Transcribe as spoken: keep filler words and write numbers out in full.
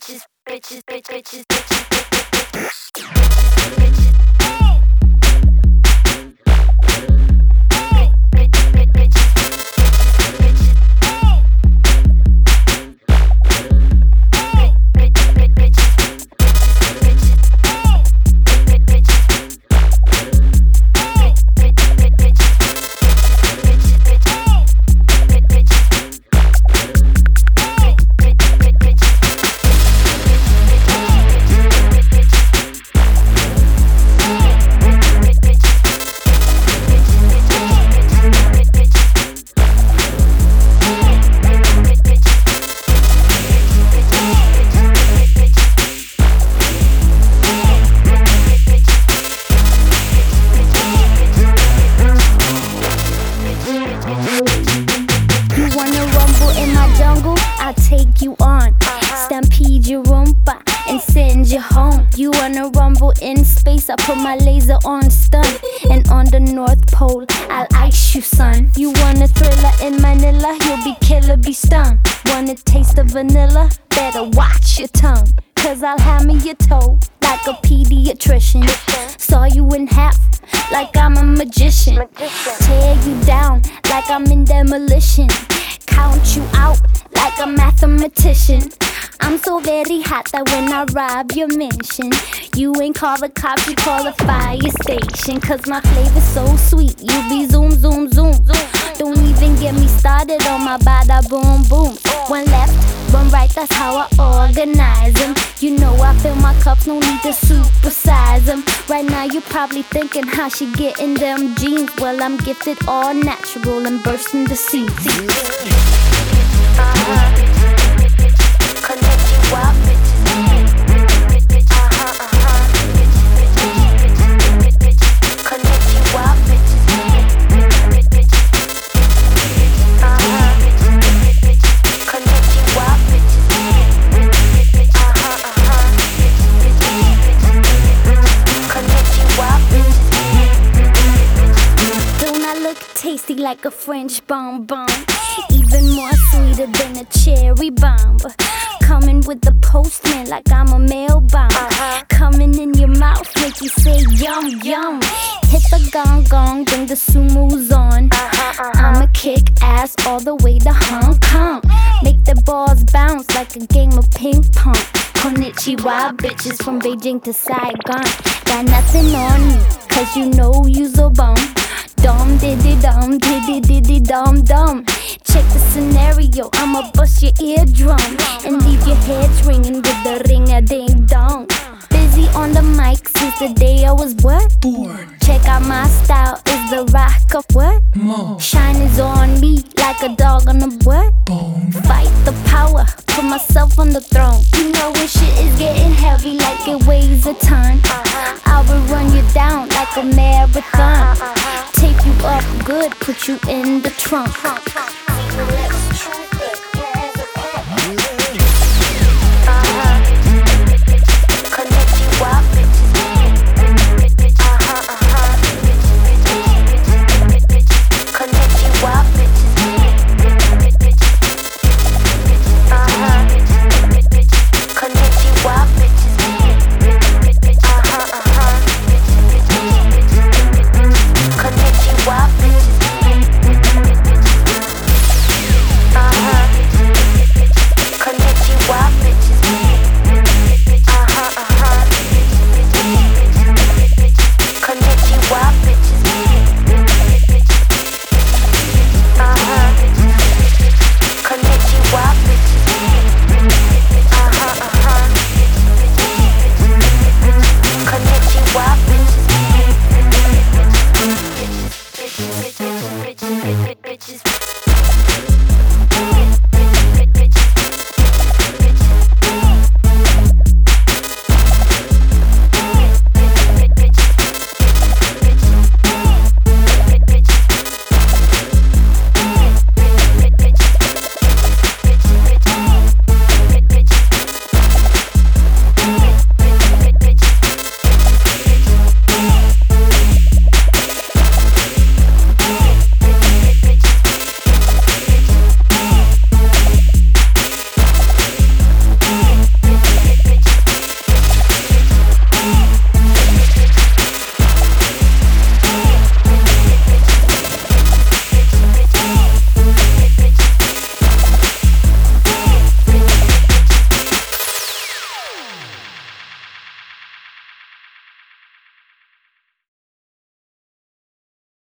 bitches, bitches, bitches, bitches, bitches, bitches. I'll take you on, stampede your roomba and send you home. You wanna rumble in space, I put my laser on stun. And on the North Pole, I'll ice you, son. You want a thriller in Manila, you'll be killer, be stung. Want a taste of vanilla? Better watch your tongue, cause I'll hammer your toe like a pediatrician. Saw you in half, like I'm a magician. Tear you down, like I'm in demolition. Count you out, like a mathematician. I'm so very hot that when I rob your mansion, you ain't call the cops, you call the fire station. Cause my flavor's so sweet, you be zoom, zoom, zoom, zoom. Don't even get me started on my bada boom, boom. One left, one right, that's how I organize them. You know I fill my cups, no need to supersize them. Right now you're probably thinking how she getting them jeans. Well, I'm gifted all natural and bursting the seams. Uh-huh. Connect you up, bitches. Uh-huh, uh-huh. Connect you up, bitches. Uh-huh. Connect you up, bitches. Uh-huh, uh-huh. Connect you up, bitches. Don't I look tasty like a French bonbon? Even more sweeter than a cherry bomb. Coming with the postman like I'm a mail bomb. Uh-huh. Coming in your mouth, make you say yum yum. Hit the gong gong, bring the sumos on. Uh-huh, uh-huh. I'ma kick ass all the way to Hong Kong. Make the balls bounce like a game of ping pong. Konnichiwa, bitches from Beijing to Saigon. Got nothing on me, cause you know you's a bum. Dum diddy dum diddy diddy dum dum. Check the scenario, I'ma bust your eardrum and leave your heads ringing with the ring-a-ding-dong. Busy on the mic since the day I was what? Born. Check out my style, is the rock of what? Mo. Shine is on me like a dog on a what? Bone. Fight the power, put myself on the throne. You know when shit is getting heavy like it weighs a ton, I will run you down like a marathon. Tape you up good, put you in the trunk. Let's